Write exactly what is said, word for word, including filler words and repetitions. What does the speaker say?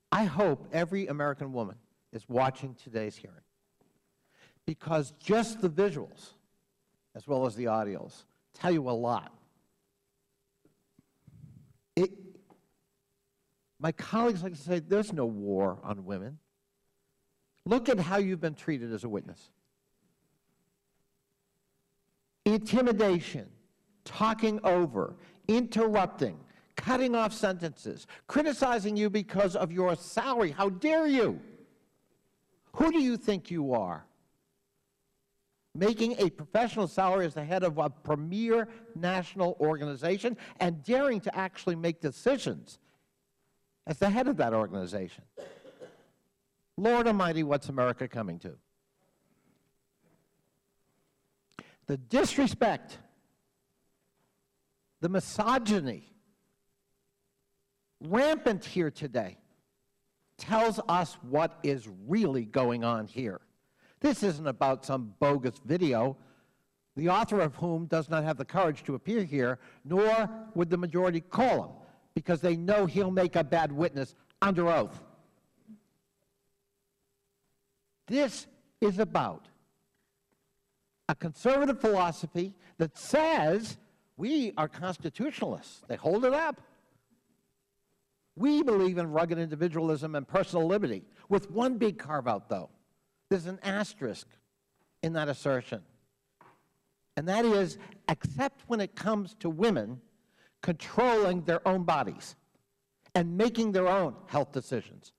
I hope every American woman is watching today's hearing, because just the visuals, as well as the audios, tell you a lot. It, my colleagues like to say, there's no war on women. Look at how you've been treated as a witness. Intimidation, talking over, interrupting, cutting off sentences, criticizing you because of your salary. How dare you? Who do you think you are? Making a professional salary as the head of a premier national organization and daring to actually make decisions as the head of that organization. Lord Almighty, what's America coming to? The disrespect, the misogyny, rampant here today, tells us what is really going on here. This isn't about some bogus video, the author of whom does not have the courage to appear here, nor would the majority call him, because they know he'll make a bad witness under oath. This is about a conservative philosophy that says we are constitutionalists. They hold it up. We believe in rugged individualism and personal liberty, with one big carve-out, though. There's an asterisk in that assertion, and that is, except when it comes to women controlling their own bodies and making their own health decisions.